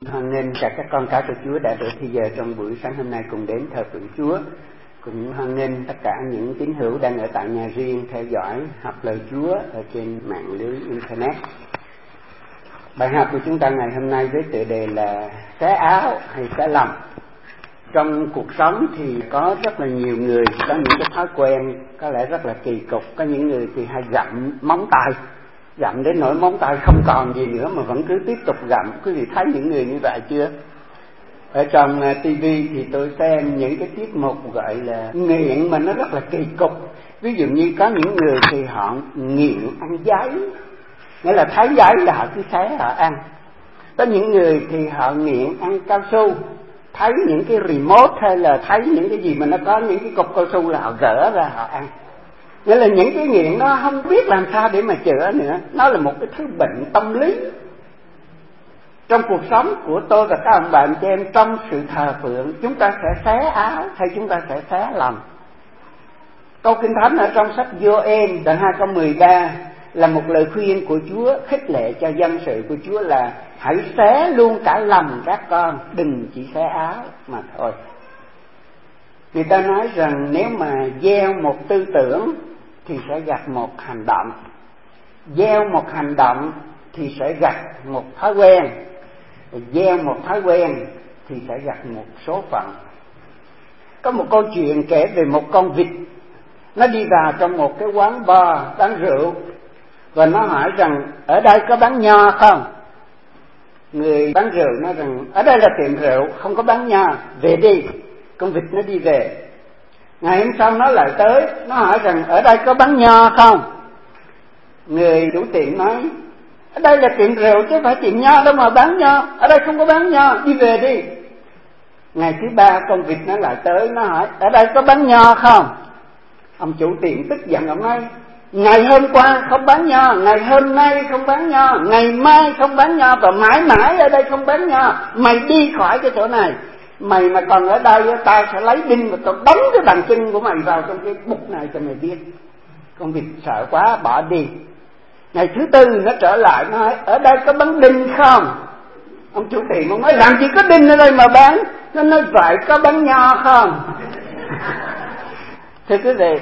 Hoan nghênh các con cái của Chúa đã được thì giờ trong buổi sáng hôm nay cùng đến thờ phượng Chúa. Cũng hoan nghênh tất cả những tín hữu đang ở tại nhà riêng theo dõi học lời Chúa ở trên mạng lưới internet. Bài học của chúng ta ngày hôm nay với tựa đề là xé áo hay xé lòng. Trong cuộc sống thì có rất là nhiều người có những cái thói quen có lẽ rất là kỳ cục. Có những người thì hay gặm móng tay, gặm đến nỗi móng tay không còn gì nữa mà vẫn cứ tiếp tục gặm. Quý vị thấy những người như vậy chưa? Ở trong TV thì tôi xem những cái tiết mục gọi là nghiện mà nó rất là kỳ cục. Ví dụ như có những người thì họ nghiện ăn giấy, nghĩa là thấy giấy là họ cứ xé họ ăn. Có những người thì họ nghiện ăn cao su, thấy những cái remote hay là thấy những cái gì mà nó có những cái cục cao su là họ gỡ ra họ ăn. Nghĩa là những cái nghiện nó không biết làm sao để mà chữa nữa. Nó là một cái thứ bệnh tâm lý. Trong cuộc sống của tôi và các ông bạn chị em, trong sự thờ phượng, chúng ta sẽ xé áo hay chúng ta sẽ xé lòng. Câu Kinh Thánh ở trong sách Gioan đoạn 2 câu 13 là một lời khuyên của Chúa khích lệ cho dân sự của Chúa là hãy xé luôn cả lòng các con, đừng chỉ xé áo mà thôi. Người ta nói rằng nếu mà gieo một tư tưởng thì sẽ gặt một hành động, gieo một hành động thì sẽ gặt một thói quen, gieo một thói quen thì sẽ gặt một số phận. Có một câu chuyện kể về một con vịt, nó đi vào trong một cái quán bar bán rượu và nó hỏi rằng ở đây có bán nho không? Người bán rượu nói rằng ở đây là tiệm rượu, không có bán nho, về đi. Con vịt nó đi về. Ngày hôm sau nó lại tới, nó hỏi rằng ở đây có bán nho không? Người chủ tiệm nói ở đây là tiệm rượu chứ không phải tiệm nho đâu mà bán nho, ở đây không có bán nho, đi về đi. Ngày thứ ba con vịt nó lại tới, nó hỏi ở đây có bán nho không? Ông chủ tiệm tức giận, ông nói ngày hôm qua không bán nho, ngày hôm nay không bán nho, ngày mai không bán nho và mãi mãi ở đây không bán nho. Mày đi khỏi cái chỗ này, mày mà còn ở đây tao sẽ lấy đinh và tao đóng cái bàn chân của mày vào trong cái bụng này cho mày biết. Con vịt sợ quá bỏ đi. Ngày thứ tư nó trở lại, nó nói ở đây có bán đinh không? Ông chủ tiệm ông nói làm gì có đinh ở đây mà bán. Nó nói vậy có bán nho không? Thưa quý vị,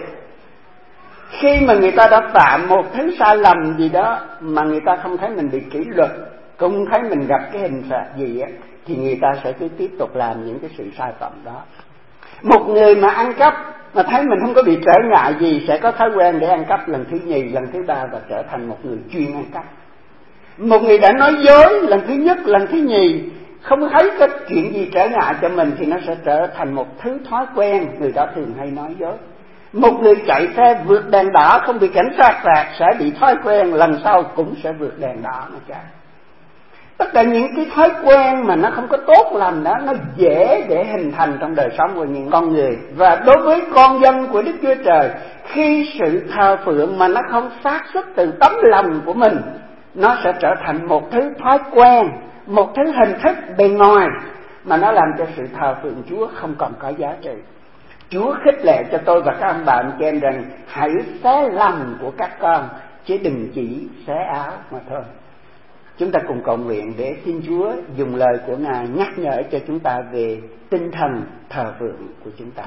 khi mà người ta đã phạm một thứ sai lầm gì đó mà người ta không thấy mình bị kỷ luật, không thấy mình gặp cái hình phạt gì á, thì người ta sẽ cứ tiếp tục làm những cái sự sai phạm đó. Một người mà ăn cắp mà thấy mình không có bị trở ngại gì sẽ có thói quen để ăn cắp lần thứ nhì, lần thứ ba và trở thành một người chuyên ăn cắp. Một người đã nói dối lần thứ nhất, lần thứ nhì, không thấy cái chuyện gì trở ngại cho mình thì nó sẽ trở thành một thứ thói quen, người đó thường hay nói dối. Một người chạy xe vượt đèn đỏ không bị cảnh sát phạt sẽ bị thói quen lần sau cũng sẽ vượt đèn đỏ mà chạy. Tất cả những cái thói quen mà nó không có tốt lành đó, nó dễ để hình thành trong đời sống của những con người. Và đối với con dân của Đức Chúa Trời, khi sự thờ phượng mà nó không phát xuất từ tấm lòng của mình, nó sẽ trở thành một thứ thói quen, một thứ hình thức bề ngoài mà nó làm cho sự thờ phượng Chúa không còn có giá trị. Chúa khích lệ cho tôi và các ông bạn chị em rằng hãy xé lòng của các con chứ đừng chỉ xé áo mà thôi. Chúng ta cùng cầu nguyện để xin Chúa dùng lời của Ngài nhắc nhở cho chúng ta về tinh thần thờ phượng của chúng ta.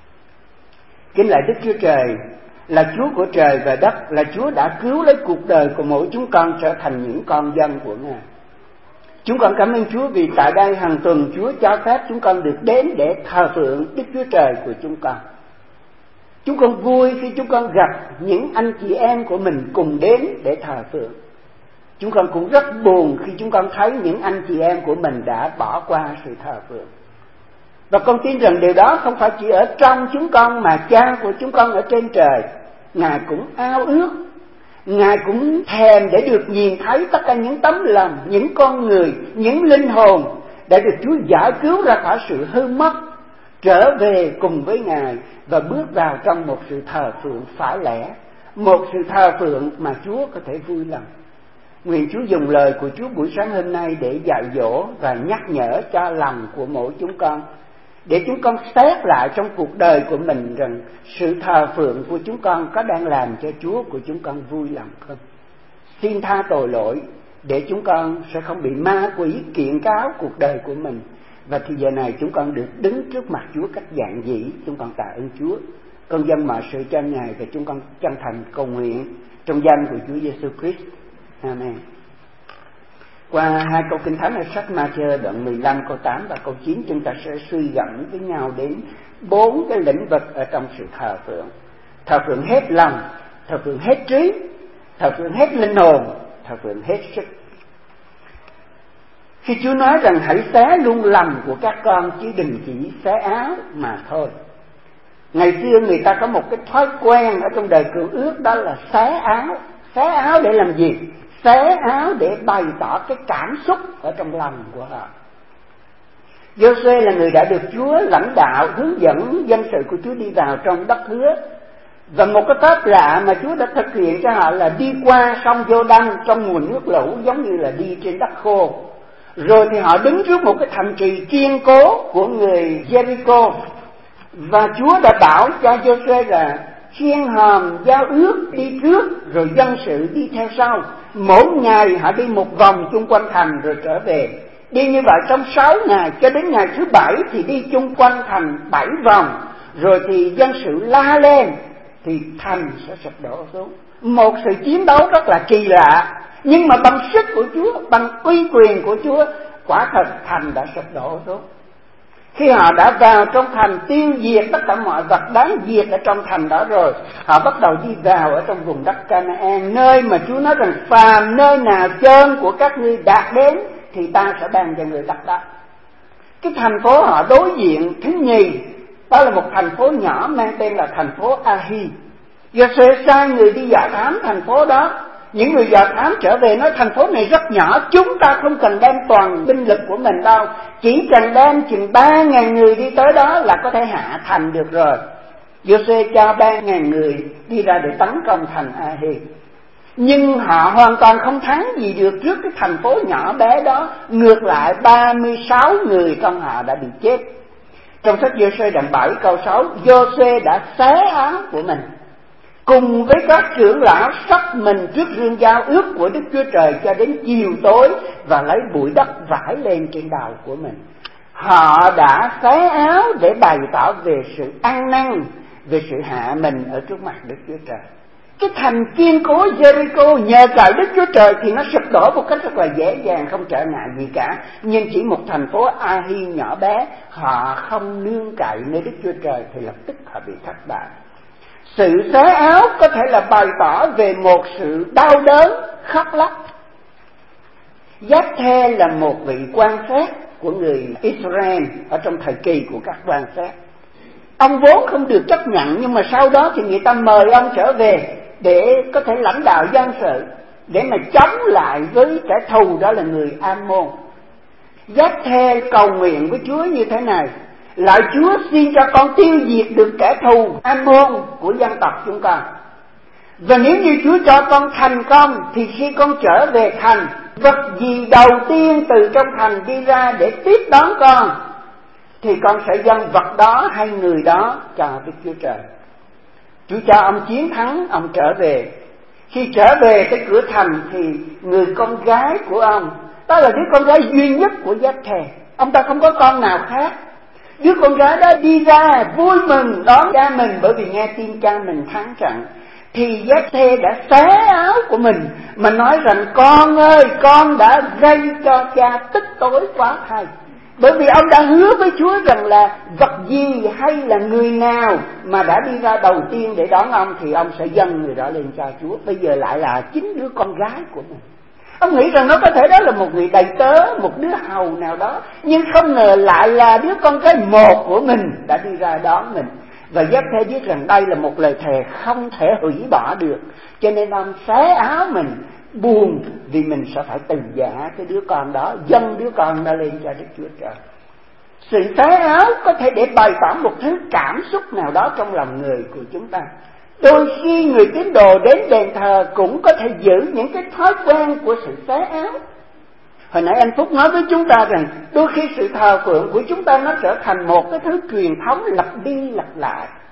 Kính lạy Đức Chúa Trời, là Chúa của trời và đất, là Chúa đã cứu lấy cuộc đời của mỗi chúng con trở thành những con dân của Ngài. Chúng con cảm ơn Chúa vì tại đây hàng tuần Chúa cho phép chúng con được đến để thờ phượng Đức Chúa Trời của chúng con. Chúng con vui khi chúng con gặp những anh chị em của mình cùng đến để thờ phượng. Chúng con cũng rất buồn khi chúng con thấy những anh chị em của mình đã bỏ qua sự thờ phượng. Và con tin rằng điều đó không phải chỉ ở trong chúng con mà Cha của chúng con ở trên trời, Ngài cũng ao ước, Ngài cũng thèm để được nhìn thấy tất cả những tấm lòng, những con người, những linh hồn đã được Chúa giải cứu ra khỏi sự hư mất, trở về cùng với Ngài và bước vào trong một sự thờ phượng phải lẽ, một sự thờ phượng mà Chúa có thể vui lòng. Nguyện Chúa dùng lời của Chúa buổi sáng hôm nay để dạy dỗ và nhắc nhở cho lòng của mỗi chúng con, để chúng con xét lại trong cuộc đời của mình rằng sự thờ phượng của chúng con có đang làm cho Chúa của chúng con vui lòng không. Xin tha tội lỗi để chúng con sẽ không bị ma quỷ kiện cáo cuộc đời của mình. Và thì giờ này chúng con được đứng trước mặt Chúa cách giản dị. Chúng con tạ ơn Chúa. Con dâng mọi sự cho Ngài và chúng con chân thành cầu nguyện trong danh của Chúa Giêsu Christ. Amen. Qua hai câu kinh thánh ở sách Ma-thi-ơ đoạn 15 câu 8 và câu 9, chúng ta sẽ suy gẫm với nhau đến 4 cái lĩnh vực ở trong sự thờ phượng. Thờ phượng hết lòng, thờ phượng hết trí, thờ phượng hết linh hồn, thờ phượng hết sức. Khi Chúa nói rằng hãy xé luôn lòng của các con chứ đừng chỉ xé áo mà thôi. Ngày xưa người ta có một cái thói quen ở trong đời Cựu Ước, đó là xé áo. Xé áo để làm gì? Xé áo để bày tỏ cái cảm xúc ở trong lòng của họ. Giô-suê là người đã được Chúa lãnh đạo, hướng dẫn dân sự của Chúa đi vào trong đất hứa. Và một cái phép lạ mà Chúa đã thực hiện cho họ là đi qua sông Giô-đanh trong mùa nước lũ, giống như là đi trên đất khô. Rồi thì họ đứng trước một cái thành trì kiên cố của người Jericho. Và Chúa đã bảo cho Giô-suê là khiêng hòm giao ước đi trước, rồi dân sự đi theo sau. Mỗi ngày họ đi một vòng chung quanh thành rồi trở về. Đi như vậy trong 6 ngày, cho đến ngày thứ 7 thì đi chung quanh thành 7 vòng. Rồi thì dân sự la lên thì thành sẽ sụp đổ xuống. Một sự chiến đấu rất là kỳ lạ, nhưng mà bằng sức của Chúa, bằng uy quyền của Chúa, quả thật thành đã sụp đổ xuống. Khi họ đã vào trong thành tiêu diệt tất cả mọi vật đáng diệt ở trong thành đó rồi, họ bắt đầu đi vào ở trong vùng đất Canaan, nơi mà Chúa nói rằng phàm nơi nào chân của các ngươi đạt đến thì ta sẽ ban cho người đất đó. Cái thành phố họ đối diện thứ nhì, đó là một thành phố nhỏ mang tên là thành phố Ahi. Giô-suê sai người đi dò thám thành phố đó. Những người dò thám trở về nói thành phố này rất nhỏ, chúng ta không cần đem toàn binh lực của mình đâu, chỉ cần đem chừng 3.000 người đi tới đó là có thể hạ thành được rồi. Giô-suê cho 3.000 người đi ra để tấn công thành Ahi. Nhưng họ hoàn toàn không thắng gì được trước cái thành phố nhỏ bé đó. Ngược lại 36 người trong họ đã bị chết. Trong sách Giô-suê đoạn 7 câu 6, Giô-suê đã xé áo của mình cùng với các trưởng lão sắp mình trước rương giao ước của Đức Chúa Trời cho đến chiều tối, và lấy bụi đất vải lên trên đầu của mình. Họ đã xé áo để bày tỏ về sự ăn năn, về sự hạ mình ở trước mặt Đức Chúa Trời. Cái thành kiên cố Jericho nhờ cậy Đức Chúa Trời thì nó sụp đổ một cách rất là dễ dàng, không trở ngại gì cả. Nhưng chỉ một thành phố Ahi nhỏ bé, họ không nương cậy nơi Đức Chúa Trời thì lập tức họ bị thất bại. Sự xé áo có thể là bày tỏ về một sự đau đớn, khóc lóc. Giáp-thê là một vị quan sát của người Israel ở trong thời kỳ của các quan sát. Ông vốn không được chấp nhận, nhưng mà sau đó thì người ta mời ông trở về để có thể lãnh đạo dân sự, để mà chống lại với kẻ thù, đó là người Am-môn. Giáp-thê cầu nguyện với Chúa như thế này: lạy Chúa, xin cho con tiêu diệt được kẻ thù Am-môn của dân tộc chúng con. Và nếu như Chúa cho con thành công thì khi con trở về thành, vật gì đầu tiên từ trong thành đi ra để tiếp đón con thì con sẽ dâng vật đó hay người đó cho Đức Chúa Trời. Chúa cho ông chiến thắng, ông trở về. Khi trở về tới cửa thành thì người con gái của ông, đó là đứa con gái duy nhất của Giáp-thê, ông ta không có con nào khác. Đứa con gái đó đi ra vui mừng đón cha mình, bởi vì nghe tin cha mình thắng trận. Thì Giáp-thê đã xé áo của mình mà nói rằng: con ơi, con đã gây cho cha tức tối quá thay. Bởi vì ông đã hứa với Chúa rằng là vật gì hay là người nào mà đã đi ra đầu tiên để đón ông thì ông sẽ dâng người đó lên cho Chúa. Bây giờ lại là chính đứa con gái của mình. Ông nghĩ rằng nó có thể đó là một người đầy tớ, một đứa hầu nào đó, nhưng không ngờ lại là đứa con gái một của mình đã đi ra đón mình. Và Giáp-thê biết rằng đây là một lời thề không thể hủy bỏ được, cho nên ông xé áo mình, buồn vì mình sẽ phải từ giả cái đứa con đó, dâng đứa con đó lên cho Đức Chúa Trời. Sự xé áo có thể để bày tỏ một thứ cảm xúc nào đó trong lòng người của chúng ta. Đôi khi người tín đồ đến đền thờ cũng có thể giữ những cái thói quen của sự xé áo. Hồi nãy anh Phúc nói với chúng ta rằng đôi khi sự thờ phượng của chúng ta nó trở thành một cái thứ truyền thống lặp đi lặp lại.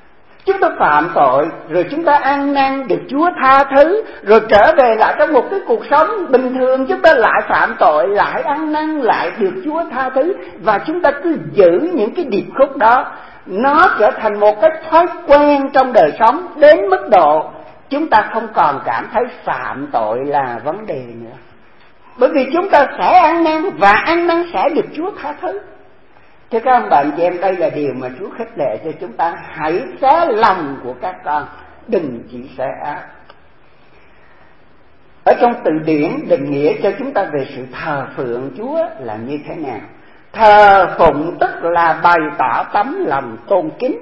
Chúng ta phạm tội, rồi chúng ta ăn năn được Chúa tha thứ, rồi trở về lại trong một cái cuộc sống bình thường, chúng ta lại phạm tội, lại ăn năn, lại được Chúa tha thứ. Và chúng ta cứ giữ những cái điệp khúc đó, nó trở thành một cái thói quen trong đời sống, đến mức độ chúng ta không còn cảm thấy phạm tội là vấn đề nữa. Bởi vì chúng ta sẽ ăn năn, và ăn năn sẽ được Chúa tha thứ. Thưa các ông bạn chị em, đây là điều mà Chúa khích lệ cho chúng ta: hãy xé lòng của các con, đừng chỉ xé ác. Ở trong từ điển định nghĩa cho chúng ta về sự thờ phượng Chúa là như thế nào? Thờ phụng tức là bày tỏ tấm lòng tôn kính.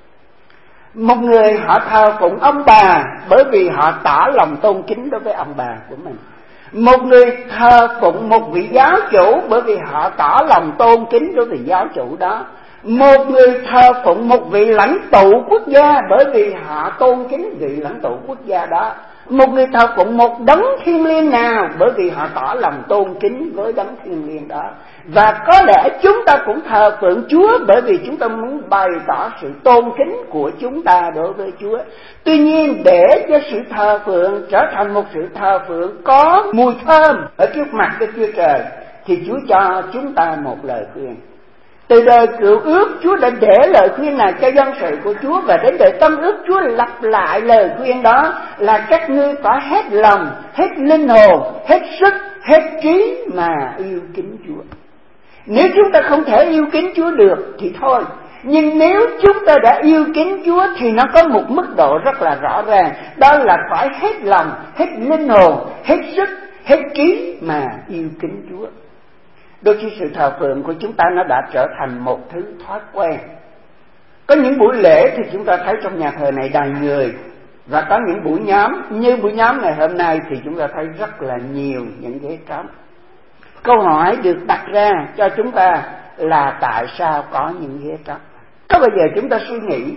Một người họ thờ phụng ông bà bởi vì họ tỏ lòng tôn kính đối với ông bà của mình. Một người thờ phụng một vị giáo chủ bởi vì họ tỏ lòng tôn kính đối với giáo chủ đó. Một người thờ phụng một vị lãnh tụ quốc gia bởi vì họ tôn kính vị lãnh tụ quốc gia đó. Một người thờ phụng một đấng thiêng liêng nào bởi vì họ tỏ lòng tôn kính với đấng thiêng liêng đó. Và có lẽ chúng ta cũng thờ phượng Chúa bởi vì chúng ta muốn bày tỏ sự tôn kính của chúng ta đối với Chúa. Tuy nhiên, để cho sự thờ phượng trở thành một sự thờ phượng có mùi thơm ở trước mặt Đức Chúa Trời, thì Chúa cho chúng ta một lời khuyên. Từ đời Cựu Ước, Chúa đã để lời khuyên này cho dân sự của Chúa, và đến đời Tân Ước, Chúa lặp lại lời khuyên đó là các ngươi phải hết lòng, hết linh hồn, hết sức, hết trí mà yêu kính Chúa. Nếu chúng ta không thể yêu kính Chúa được thì thôi, nhưng nếu chúng ta đã yêu kính Chúa thì nó có một mức độ rất là rõ ràng, đó là phải hết lòng, hết linh hồn, hết sức, hết trí mà yêu kính Chúa. Đôi khi sự thờ phượng của chúng ta nó đã trở thành một thứ thói quen. Có những buổi lễ thì chúng ta thấy trong nhà thờ này đầy người, và có những buổi nhóm, như buổi nhóm ngày hôm nay thì chúng ta thấy rất là nhiều những ghế trống. Câu hỏi được đặt ra cho chúng ta là tại sao có những ghế trống? Có bao giờ chúng ta suy nghĩ,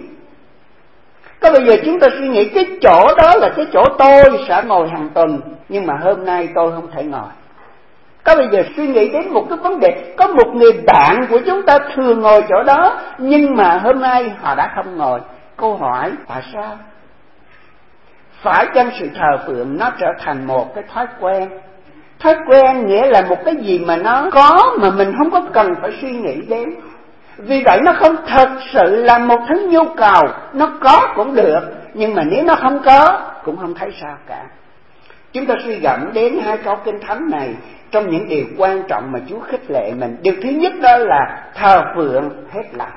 có bao giờ chúng ta suy nghĩ cái chỗ đó là cái chỗ tôi sẽ ngồi hàng tuần, nhưng mà hôm nay tôi không thể ngồi? Có bao giờ suy nghĩ đến một cái vấn đề, có một người bạn của chúng ta thường ngồi chỗ đó, nhưng mà hôm nay họ đã không ngồi? Câu hỏi tại sao? Phải chăng sự thờ phượng nó trở thành một cái thói quen? Thói quen nghĩa là một cái gì mà nó có mà mình không có cần phải suy nghĩ đến. Vì vậy nó không thật sự là một thứ nhu cầu. Nó có cũng được, nhưng mà nếu nó không có cũng không thấy sao cả. Chúng ta suy gẫm đến hai câu Kinh Thánh này trong những điều quan trọng mà Chúa khích lệ mình. Điều thứ nhất đó là thờ phượng hết lòng.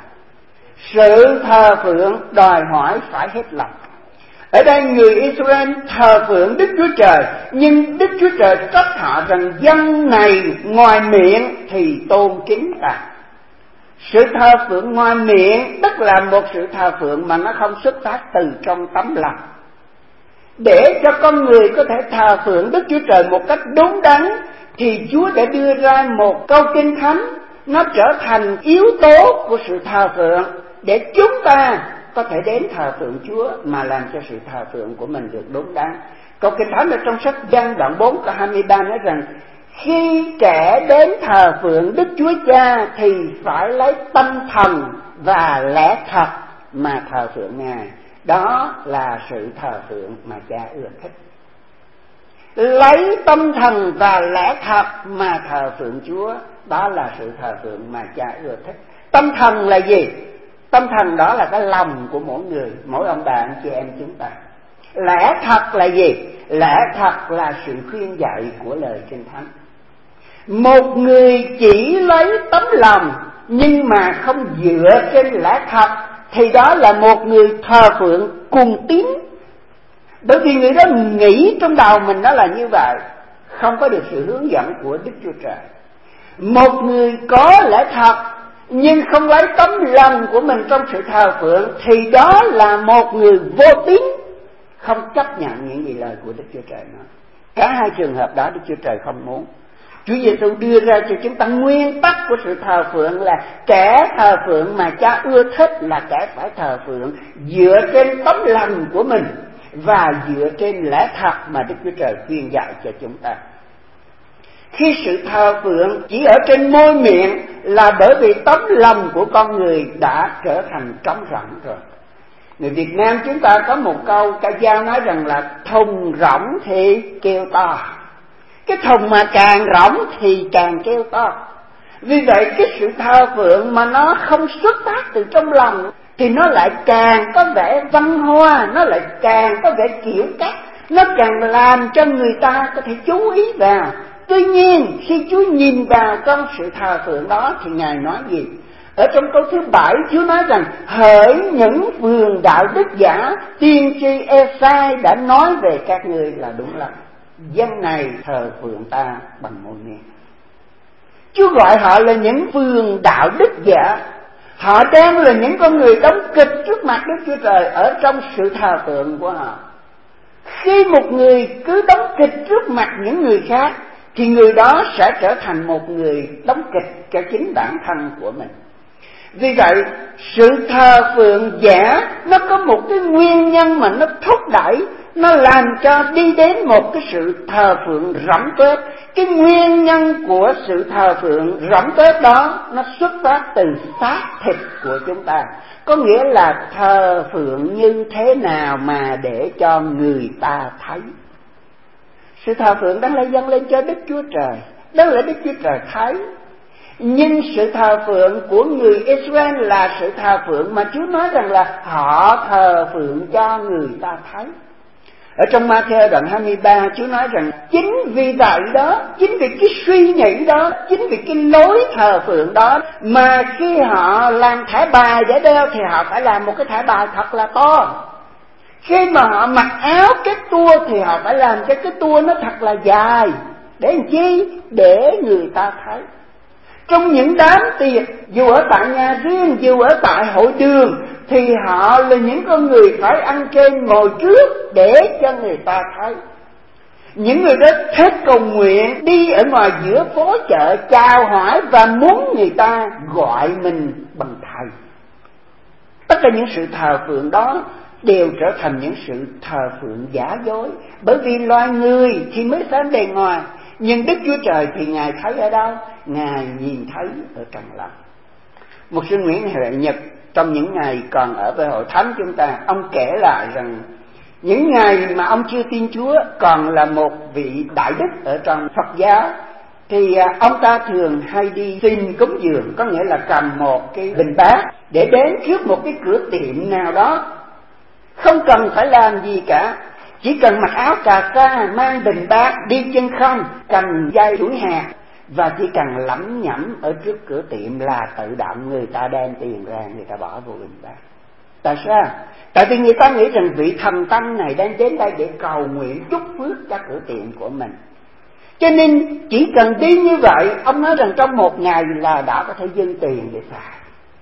Sự thờ phượng đòi hỏi phải hết lòng. Ở đây người Israel thờ phượng Đức Chúa Trời, nhưng Đức Chúa Trời trách họ rằng dân này ngoài miệng thì tôn kính ta. Sự thờ phượng ngoài miệng tức là một sự thờ phượng mà nó không xuất phát từ trong tấm lòng. Để cho con người có thể thờ phượng Đức Chúa Trời một cách đúng đắn thì Chúa đã đưa ra một câu Kinh Thánh, nó trở thành yếu tố của sự thờ phượng để chúng ta có thể đến thờ phượng Chúa mà làm cho sự thờ phượng của mình được đúng đắn. Câu Kinh Thánh ở trong sách Giăng đoạn 4 câu 23 nói rằng khi kẻ đến thờ phượng Đức Chúa Cha thì phải lấy tâm thần và lẽ thật mà thờ phượng Ngài. Đó là sự thờ phượng mà Cha ưa thích. Lấy tâm thần và lẽ thật mà thờ phượng Chúa, đó là sự thờ phượng mà Cha ưa thích. Tâm thần là gì? Tâm thần đó là cái lòng của mỗi người, mỗi ông bà anh chị em chúng ta. Lẽ thật là gì? Lẽ thật là sự khuyên dạy của lời Kinh Thánh. Một người chỉ lấy tấm lòng nhưng mà không dựa trên lẽ thật thì đó là một người thờ phượng cuồng tín. Bởi vì người đó nghĩ trong đầu mình nó là như vậy, không có được sự hướng dẫn của Đức Chúa Trời. Một người có lẽ thật nhưng không lấy tấm lòng của mình trong sự thờ phượng thì đó là một người vô tín, không chấp nhận những gì lời của Đức Chúa Trời nói. Cả hai trường hợp đó Đức Chúa Trời không muốn. Chúa Giêsu đưa ra cho chúng ta nguyên tắc của sự thờ phượng là kẻ thờ phượng mà Cha ưa thích là kẻ phải thờ phượng dựa trên tấm lòng của mình và dựa trên lẽ thật mà Đức Chúa Trời khuyên dạy cho chúng ta. Khi sự thờ phượng chỉ ở trên môi miệng là bởi vì tấm lòng của con người đã trở thành trống rỗng rồi. Người Việt Nam chúng ta có một câu ca dao nói rằng là thùng rỗng thì kêu to. Cái thùng mà càng rỗng thì càng kêu to. Vì vậy cái sự thờ phượng mà nó không xuất phát từ trong lòng thì nó lại càng có vẻ văn hoa, nó lại càng có vẻ kiểu cách, nó càng làm cho người ta có thể chú ý vào. Tuy nhiên khi Chúa nhìn vào trong sự thờ phượng đó thì Ngài nói gì? Ở trong câu thứ 7 Chúa nói rằng hỡi những vườn đạo đức giả, tiên tri Ê-sai đã nói về các ngươi là đúng lắm. Dân này thờ phượng ta bằng môi miệng. Chúa gọi họ là những vườn đạo đức giả. Họ đang là những con người đóng kịch trước mặt Đức Chúa Trời ở trong sự thờ phượng của họ. Khi một người cứ đóng kịch trước mặt những người khác thì người đó sẽ trở thành một người đóng kịch cho chính bản thân của mình. Vì vậy sự thờ phượng giả nó có một cái nguyên nhân mà nó thúc đẩy, nó làm cho đi đến một cái sự thờ phượng rỗng tuếch. Cái nguyên nhân của sự thờ phượng rỗng tuếch đó nó xuất phát từ xác thịt của chúng ta. Có nghĩa là thờ phượng như thế nào mà để cho người ta thấy. Sự thờ phượng đáng lẽ dâng lên cho Đức Chúa Trời, đó là Đức Chúa Trời thấy. Nhưng sự thờ phượng của người Israel là sự thờ phượng mà Chúa nói rằng là họ thờ phượng cho người ta thấy. Ở trong Ma-thi-ơ đoạn 23 Chúa nói rằng chính vì vậy đó, chính vì cái suy nghĩ đó, chính vì cái lối thờ phượng đó mà khi họ làm thẻ bài để đeo thì họ phải làm một cái thẻ bài thật là to. Khi mà họ mặc áo cái tua thì họ phải làm cho cái tua nó thật là dài. Để làm chi? Để người ta thấy. Trong những đám tiệc, dù ở tại nhà riêng, dù ở tại hội đường, thì họ là những con người phải ăn trên ngồi trước để cho người ta thấy. Những người đó thích cầu nguyện, đi ở ngoài giữa phố chợ chào hỏi và muốn người ta gọi mình bằng thầy. Tất cả những sự thờ phượng đó đều trở thành những sự thờ phượng giả dối. Bởi vì loài người thì mới xem bề ngoài, nhưng Đức Chúa Trời thì Ngài thấy ở đâu? Ngài nhìn thấy ở trong lòng. Mục sư Nguyễn Huệ Nhật trong những ngày còn ở với hội thánh chúng ta, ông kể lại rằng những ngày mà ông chưa tin Chúa, còn là một vị đại đức ở trong Phật giáo, thì ông ta thường hay đi xin cúng dường, có nghĩa là cầm một cái bình bát để đến trước một cái cửa tiệm nào đó, không cần phải làm gì cả, chỉ cần mặc áo cà sa, mang bình bát, đi chân không, cầm dây chuỗi hạt, và chỉ cần lẩm nhẩm ở trước cửa tiệm là tự động người ta đem tiền ra, người ta bỏ vô bình bát. Tại sao? Tại vì người ta nghĩ rằng vị thần tâm này đang đến đây để cầu nguyện chúc phước cho cửa tiệm của mình. Cho nên chỉ cần đi như vậy, ông nói rằng trong một ngày là đã có thể dâng tiền để xài.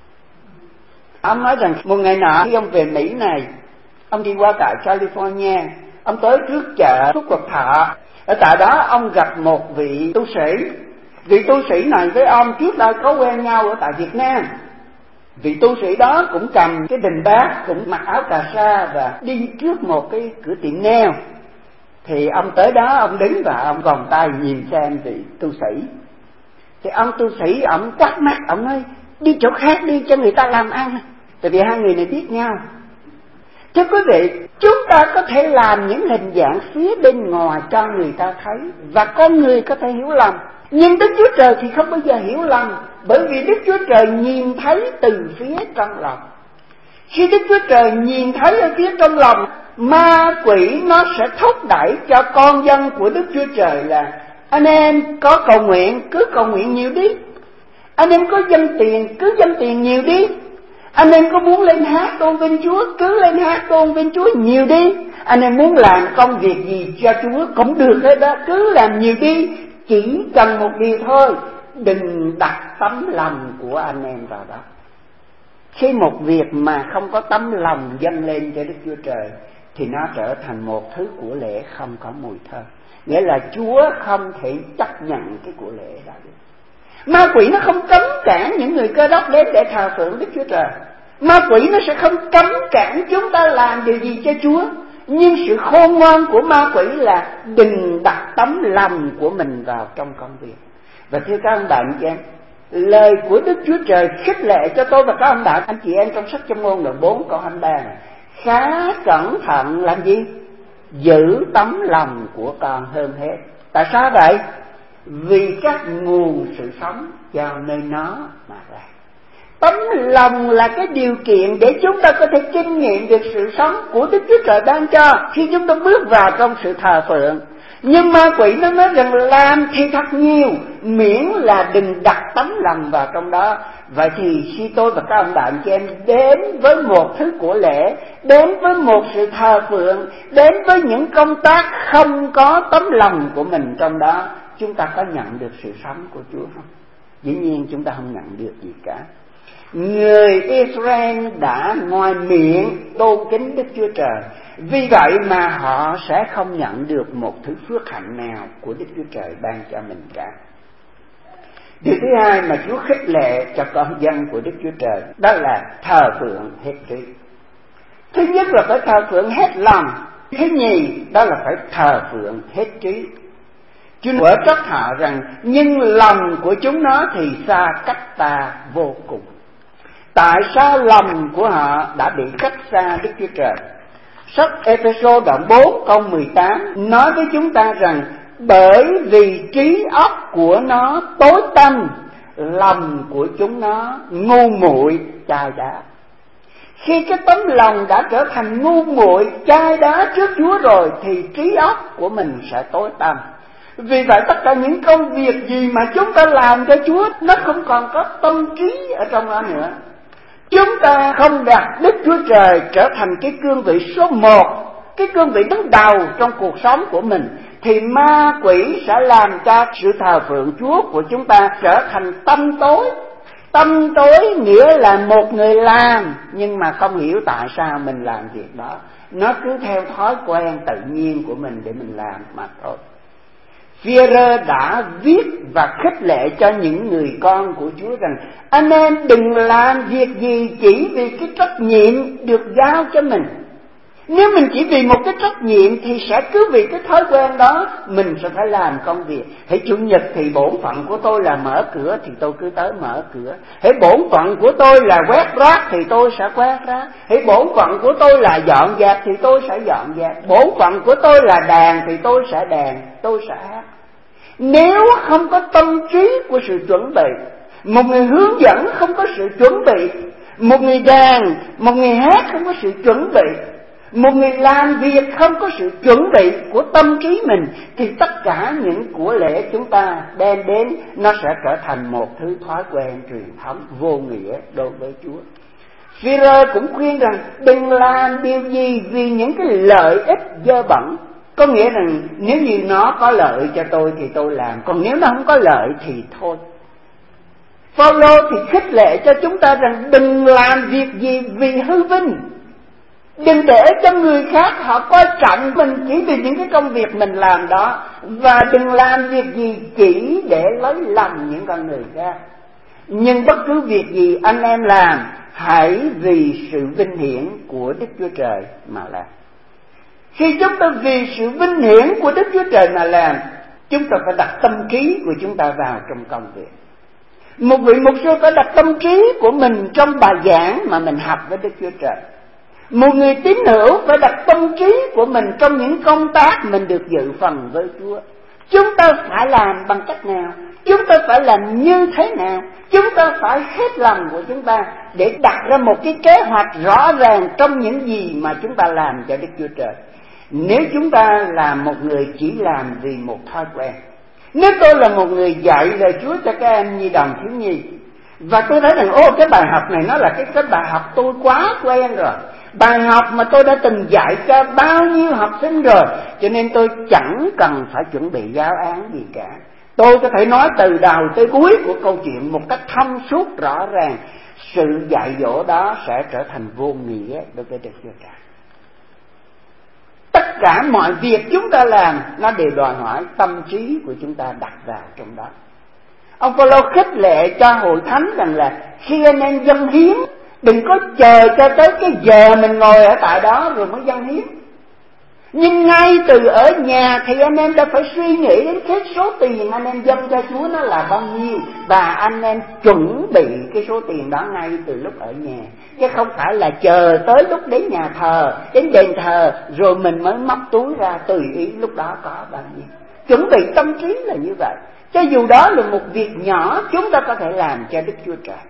Ông nói rằng một ngày nọ khi ông về Mỹ này, ông đi qua tại California, ông tới trước chợ Phúc Quật Thọ. Ở tại đó ông gặp một vị tu sĩ. Vị tu sĩ này với ông trước đây có quen nhau ở tại Việt Nam. Vị tu sĩ đó cũng cầm cái bình bát, cũng mặc áo cà sa và đi trước một cái cửa tiệm nail. Thì ông tới đó, ông đứng và ông vòng tay nhìn xem vị tu sĩ. Thì ông tu sĩ ông quát mắt, ông nói đi chỗ khác đi cho người ta làm ăn. Tại vì hai người này biết nhau. Thưa quý vị, chúng ta có thể làm những hình dạng phía bên ngoài cho người ta thấy, và con người có thể hiểu lầm. Nhưng Đức Chúa Trời thì không bao giờ hiểu lầm, bởi vì Đức Chúa Trời nhìn thấy từ phía trong lòng. Khi Đức Chúa Trời nhìn thấy ở phía trong lòng, ma quỷ nó sẽ thúc đẩy cho con dân của Đức Chúa Trời là anh em có cầu nguyện, cứ cầu nguyện nhiều đi. Anh em có dâng tiền, cứ dâng tiền nhiều đi. Anh em có muốn lên hát tôn vinh Chúa, cứ lên hát tôn vinh Chúa nhiều đi. Anh em muốn làm công việc gì cho Chúa cũng được hết đó, cứ làm nhiều đi. Chỉ cần một điều thôi, đừng đặt tấm lòng của anh em vào đó. Khi một việc mà không có tấm lòng dâng lên cho Đức Chúa Trời thì nó trở thành một thứ của lễ không có mùi thơm. Nghĩa là Chúa không thể chấp nhận cái của lễ đó được. Ma quỷ nó không cấm cản những người Cơ Đốc đến để thờ phượng Đức Chúa Trời. Ma quỷ nó sẽ không cấm cản chúng ta làm điều gì cho Chúa. Nhưng sự khôn ngoan của ma quỷ là đừng đặt tấm lòng của mình vào trong công việc. Và thưa các ông bạn chị em, lời của Đức Chúa Trời khích lệ cho tôi và các ông bạn anh chị em trong sách Châm Ngôn đoạn 4 câu 23 này. khá cẩn thận làm gì? Giữ tấm lòng của con hơn hết. Tại sao vậy? Vì các nguồn sự sống do nơi nó mà ra. Tấm lòng là cái điều kiện để chúng ta có thể kinh nghiệm được sự sống của Đức Chúa Trời ban cho khi chúng ta bước vào trong sự thờ phượng. Nhưng ma quỷ nó nói rằng làm thì thật nhiều, miễn là đừng đặt tấm lòng vào trong đó. Vậy thì khi tôi và các ông bạn chị em đến với một thứ của lễ, đến với một sự thờ phượng, đến với những công tác không có tấm lòng của mình trong đó, chúng ta có nhận được sự sống của Chúa không? Dĩ nhiên chúng ta không nhận được gì cả. Người Israel đã ngoài miệng tôn kính Đức Chúa Trời, vì vậy mà họ sẽ không nhận được một thứ phước hạnh nào của Đức Chúa Trời ban cho mình cả. Điều thứ hai mà Chúa khích lệ cho con dân của Đức Chúa Trời đó là thờ phượng hết trí. Thứ nhất là phải thờ phượng hết lòng. Thứ nhì đó là phải thờ phượng hết trí. Chúa quở trách họ rằng nhưng lòng của chúng nó thì xa cách ta vô cùng. Tại sao lòng của họ đã bị cách xa Đức Chúa Trời? Sách Ê-phê-sô đoạn 4 câu 18 nói với chúng ta rằng bởi vì trí óc của nó tối tăm, lòng của chúng nó ngu muội chai đá. Khi cái tấm lòng đã trở thành ngu muội chai đá trước Chúa rồi thì trí óc của mình sẽ tối tăm. Vì vậy tất cả những công việc gì mà chúng ta làm cho Chúa nó không còn có tâm trí ở trong đó nữa. Chúng ta không đặt Đức Chúa Trời trở thành cái cương vị số 1, cái cương vị đứng đầu trong cuộc sống của mình, thì ma quỷ sẽ làm cho sự thờ phượng Chúa của chúng ta trở thành tâm tối. Tâm tối nghĩa là một người làm nhưng mà không hiểu tại sao mình làm việc đó. Nó cứ theo thói quen tự nhiên của mình để mình làm mà thôi. Phi-e-rơ đã viết và khích lệ cho những người con của Chúa rằng anh em đừng làm việc gì chỉ vì cái trách nhiệm được giao cho mình. Nếu mình chỉ vì một cái trách nhiệm thì sẽ cứ vì cái thói quen đó mình sẽ phải làm công việc. Hãy Chủ nhật thì bổn phận của tôi là mở cửa thì tôi cứ tới mở cửa. Hãy bổn phận của tôi là quét rác thì tôi sẽ quét rác. Hãy bổn phận của tôi là dọn dẹp thì tôi sẽ dọn dẹp. Bổn phận của tôi là đàn thì tôi sẽ đàn, tôi sẽ hát. Nếu không có tâm trí của sự chuẩn bị, một người hướng dẫn không có sự chuẩn bị, một người đàn, một người hát không có sự chuẩn bị, một người làm việc không có sự chuẩn bị của tâm trí mình, thì tất cả những của lễ chúng ta đem đến nó sẽ trở thành một thứ thói quen truyền thống vô nghĩa đối với Chúa. Phi-e-rơ cũng khuyên rằng đừng làm điều gì vì những cái lợi ích dơ bẩn. Có nghĩa rằng nếu như nó có lợi cho tôi thì tôi làm, còn nếu nó không có lợi thì thôi. Phaolô thì khích lệ cho chúng ta rằng đừng làm việc gì vì hư vinh. Đừng để cho người khác họ coi trọng mình chỉ vì những cái công việc mình làm đó. Và đừng làm việc gì chỉ để lấy lòng những con người khác. Nhưng bất cứ việc gì anh em làm, hãy vì sự vinh hiển của Đức Chúa Trời mà làm. Khi chúng ta vì sự vinh hiển của Đức Chúa Trời mà làm, chúng ta phải đặt tâm trí của chúng ta vào trong công việc. Một vị mục sư phải đặt tâm trí của mình trong bài giảng mà mình học với Đức Chúa Trời. Một người tín hữu phải đặt tâm trí của mình trong những công tác mình được dự phần với Chúa. Chúng ta phải làm bằng cách nào? Chúng ta phải làm như thế nào? Chúng ta phải hết lòng của chúng ta để đặt ra một cái kế hoạch rõ ràng trong những gì mà chúng ta làm cho Đức Chúa Trời. Nếu chúng ta là một người chỉ làm vì một thói quen, nếu tôi là một người dạy lời Chúa cho các em nhi đồng thiếu nhi, và tôi thấy rằng cái bài học này nó là cái bài học tôi quá quen rồi, bài học mà tôi đã từng dạy cho bao nhiêu học sinh rồi, cho nên tôi chẳng cần phải chuẩn bị giáo án gì cả. Tôi có thể nói từ đầu tới cuối của câu chuyện một cách thông suốt rõ ràng. Sự dạy dỗ đó sẽ trở thành vô nghĩa đối với Đức Chúa Trời. Tất cả mọi việc chúng ta làm nó đều đòi hỏi tâm trí của chúng ta đặt vào trong đó. Ông Phaolô khích lệ cho hội thánh rằng là khi anh em dâng hiến, đừng có chờ cho tới cái giờ mình ngồi ở tại đó rồi mới dâng hiến. Nhưng ngay từ ở nhà thì anh em đã phải suy nghĩ đến cái số tiền anh em dâng cho Chúa nó là bao nhiêu, và anh em chuẩn bị cái số tiền đó ngay từ lúc ở nhà, chứ không phải là chờ tới lúc đến nhà thờ, đến đền thờ rồi mình mới móc túi ra tùy ý lúc đó có bao nhiêu. Chuẩn bị tâm trí là như vậy. Cho dù đó là một việc nhỏ, chúng ta có thể làm cho Đức Chúa Trời.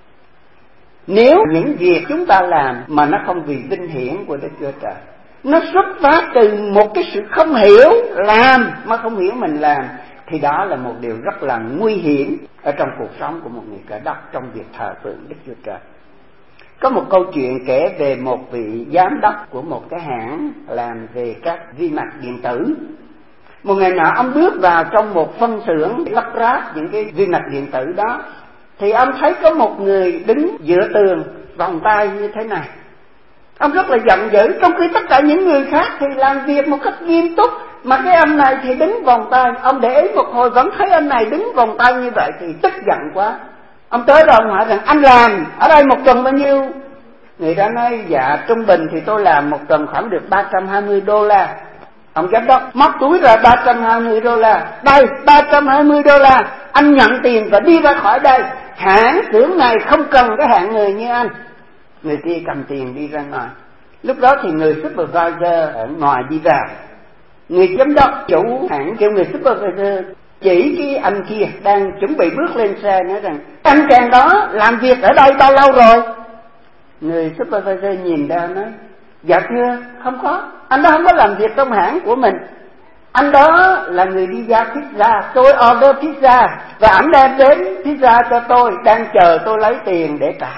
Nếu những việc chúng ta làm mà nó không vì vinh hiển của Đức Chúa Trời, nó xuất phát từ một cái sự không hiểu, làm mà không hiểu mình làm, thì đó là một điều rất là nguy hiểm ở trong cuộc sống của một người Cơ Đốc trong việc thờ phượng Đức Chúa Trời. Có một câu chuyện kể về một vị giám đốc của một cái hãng làm về các vi mạch điện tử. Một ngày nọ ông bước vào trong một phân xưởng lắp ráp những cái vi mạch điện tử đó, thì ông thấy có một người đứng giữa tường vòng tay như thế này. Ông rất là giận dữ, trong khi tất cả những người khác thì làm việc một cách nghiêm túc, mà cái ông này thì đứng vòng tay. Ông để ý một hồi vẫn thấy anh này đứng vòng tay như vậy thì tức giận quá. Ông tới đó ông hỏi rằng: anh làm ở đây một tuần bao nhiêu? Người đó nói: dạ trung bình thì tôi làm một tuần khoảng được $320. Ông giám đốc móc túi ra $320. Đây, $320, anh nhận tiền và đi ra khỏi đây. Hãng xưởng này không cần cái hạng người như anh. Người kia cầm tiền đi ra ngoài. Lúc đó thì người supervisor ở ngoài đi vào. Người giám đốc chủ hãng kêu người supervisor chỉ cái anh kia đang chuẩn bị bước lên xe, nói rằng: anh chàng đó làm việc ở đây bao lâu rồi? Người supervisor nhìn ra nói: dạ thưa, không có, anh đó không có làm việc trong hãng của mình. Anh đó là người đi giao pizza, tôi order pizza và ảnh đem đến pizza cho tôi, đang chờ tôi lấy tiền để trả.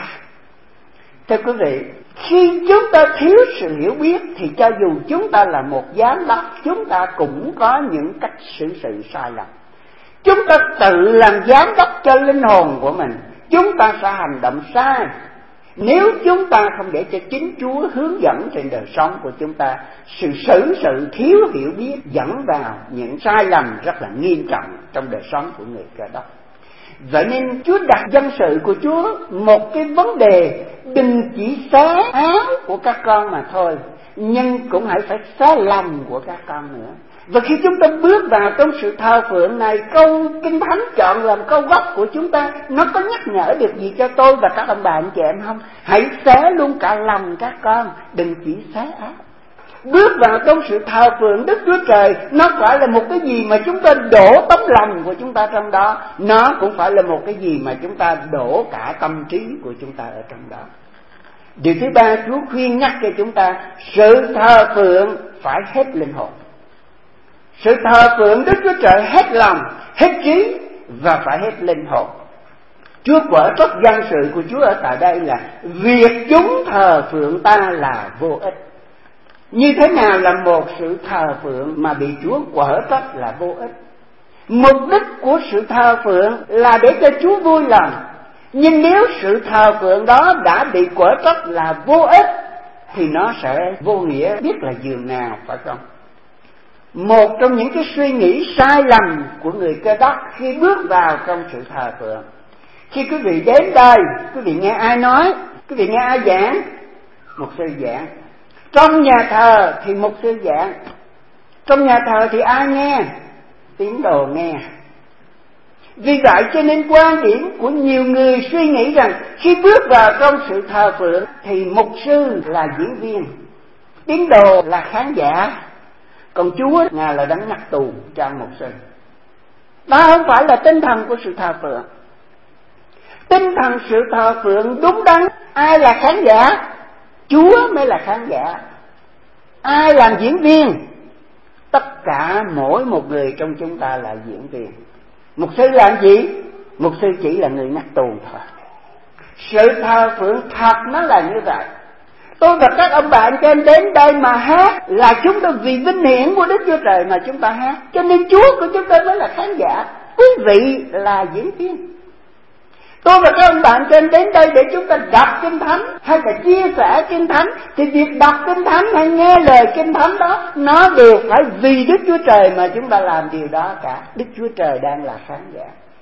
Thưa quý vị, khi chúng ta thiếu sự hiểu biết thì cho dù chúng ta là một giám đốc, chúng ta cũng có những cách xử sự sai lầm. Chúng ta tự làm giám đốc cho linh hồn của mình, chúng ta sẽ hành động sai nếu chúng ta không để cho chính Chúa hướng dẫn trên đời sống của chúng ta. Sự xử sự thiếu hiểu biết dẫn vào những sai lầm rất là nghiêm trọng trong đời sống của người Cơ Đốc. Vậy nên Chúa đặt dân sự của Chúa một cái vấn đề: đừng chỉ xé áo của các con mà thôi, nhưng cũng phải xé lòng của các con nữa. Và khi chúng ta bước vào trong sự thờ phượng này, câu Kinh Thánh chọn làm câu gốc của chúng ta, nó có nhắc nhở được gì cho tôi và các ông bà anh chị em không? Hãy xé luôn cả lòng các con, đừng chỉ xé áo. Bước vào trong sự thờ phượng Đức Chúa Trời, nó phải là một cái gì mà chúng ta đổ tấm lòng của chúng ta trong đó, nó cũng phải là một cái gì mà chúng ta đổ cả tâm trí của chúng ta ở trong đó. Điều thứ ba, Chúa khuyên nhắc cho chúng ta: sự thờ phượng phải hết linh hồn. Sự thờ phượng Đức Chúa Trời hết lòng, hết trí và phải hết linh hồn. Chúa quở trách dân sự của Chúa ở tại đây là: việc chúng thờ phượng ta là vô ích. Như thế nào là một sự thờ phượng mà bị Chúa quở trách là vô ích? Mục đích của sự thờ phượng là để cho Chúa vui lòng. Nhưng nếu sự thờ phượng đó đã bị quở trách là vô ích thì nó sẽ vô nghĩa biết là giường nào, phải không? Một trong những cái suy nghĩ sai lầm của người Cơ Đốc khi bước vào trong sự thờ phượng: khi quý vị đến đây, quý vị nghe ai nói? Quý vị nghe ai giảng? Mục sư giảng. Trong nhà thờ thì mục sư giảng. Trong nhà thờ thì ai nghe? Tín đồ nghe. Vì vậy cho nên quan điểm của nhiều người suy nghĩ rằng khi bước vào trong sự thờ phượng thì mục sư là diễn viên, tín đồ là khán giả, còn Chúa Ngài là đấng ngắt tù cho mục sư. Đó không phải là tinh thần của sự thờ phượng. Tinh thần sự thờ phượng đúng đắn, ai là khán giả? Chúa mới là khán giả. Ai làm diễn viên? Tất cả mỗi một người trong chúng ta là diễn viên. Mục sư làm gì? Mục sư chỉ là người ngắt tù thôi. Sự thờ phượng thật nó là như vậy. Tôi và các ông bạn cho em đến đây mà hát là chúng ta vì vinh hiển của Đức Chúa Trời mà chúng ta hát. Cho nên Chúa của chúng ta mới là khán giả, quý vị là diễn viên. Tôi và các ông bạn cho em đến đây để chúng ta đọc Kinh Thánh hay là chia sẻ Kinh Thánh, thì việc đọc Kinh Thánh hay nghe lời Kinh Thánh đó, nó đều phải vì Đức Chúa Trời mà chúng ta làm điều đó cả. Đức Chúa Trời đang là khán giả.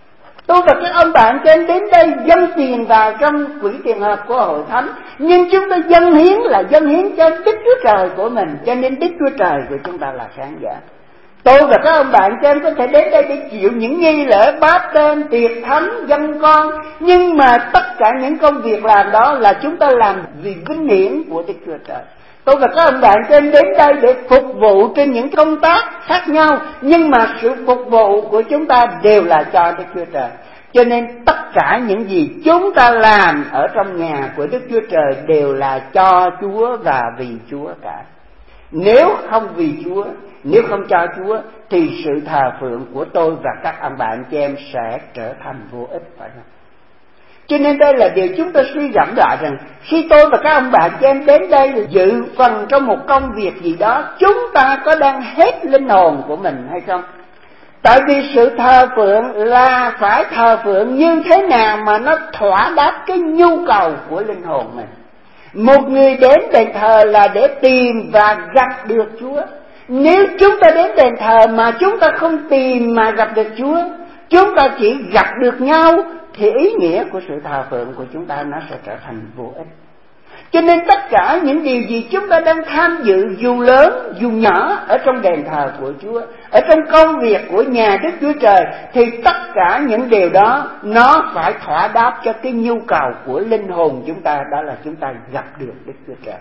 Tôi và các ông bạn trên đến đây dâng tiền vào trong quỹ tiền hợp của hội thánh, nhưng chúng ta dâng hiến là dâng hiến cho Đức Chúa Trời của mình, cho nên Đức Chúa Trời của chúng ta là khán giả. Tôi và các ông bạn trên có thể đến đây để chịu những nghi lễ báp tên, tiệc thánh, dâng con, nhưng mà tất cả những công việc làm đó là chúng ta làm vì vinh hiển của Đức Chúa Trời. Tôi và các ông bạn trên đến đây để phục vụ trên những công tác khác nhau, nhưng mà sự phục vụ của chúng ta đều là cho Đức Chúa Trời. Cho nên tất cả những gì chúng ta làm ở trong nhà của Đức Chúa Trời đều là cho Chúa và vì Chúa cả. Nếu không vì Chúa, nếu không cho Chúa, thì sự thờ phượng của tôi và các ông bạn chị em sẽ trở thành vô ích, phải không? Cho nên đây là điều chúng ta suy gẫm lại rằng khi tôi và các ông bạn chị em đến đây dự phần trong một công việc gì đó, chúng ta có đang hết linh hồn của mình hay không? Tại vì sự thờ phượng là phải thờ phượng như thế nào mà nó thỏa đáp cái nhu cầu của linh hồn mình. Một người đến đền thờ là để tìm và gặp được Chúa. Nếu chúng ta đến đền thờ mà chúng ta không tìm mà gặp được Chúa, chúng ta chỉ gặp được nhau, thì ý nghĩa của sự thờ phượng của chúng ta nó sẽ trở thành vô ích. Cho nên tất cả những điều gì chúng ta đang tham dự, dù lớn dù nhỏ, ở trong đền thờ của Chúa, ở trong công việc của nhà Đức Chúa Trời, thì tất cả những điều đó nó phải thỏa đáp cho cái nhu cầu của linh hồn chúng ta, đó là chúng ta gặp được Đức Chúa Trời.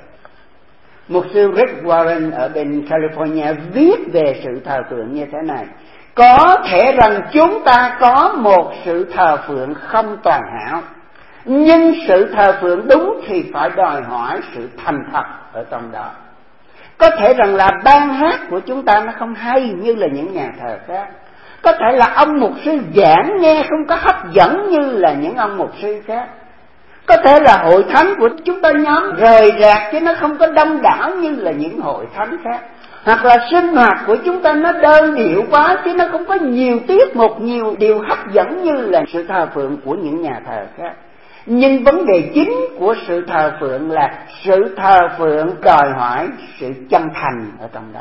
Mục sư Rick Warren ở bên California viết về sự thờ phượng như thế này: có thể rằng chúng ta có một sự thờ phượng không toàn hảo, nhưng sự thờ phượng đúng thì phải đòi hỏi sự thành thật ở trong đó. Có thể rằng là ban hát của chúng ta nó không hay như là những nhà thờ khác. Có thể là ông mục sư giảng nghe không có hấp dẫn như là những ông mục sư khác. Có thể là hội thánh của chúng ta nhóm rời rạc chứ nó không có đông đảo như là những hội thánh khác. Hoặc là sinh hoạt của chúng ta nó đơn điệu quá chứ nó không có nhiều tiết mục, nhiều điều hấp dẫn như là sự thờ phượng của những nhà thờ khác. Nhưng vấn đề chính của sự thờ phượng là sự thờ phượng đòi hỏi sự chân thành ở trong đó.